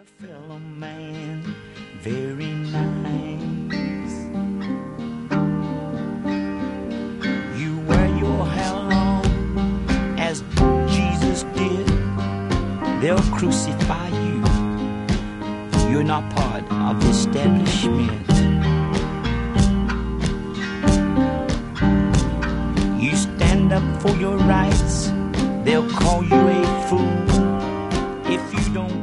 fellow man, very nice. You wear your hair long as Jesus did. They'll crucify you. You're not part of the establishment. You stand up for your rights. They'll call you a fool if you don't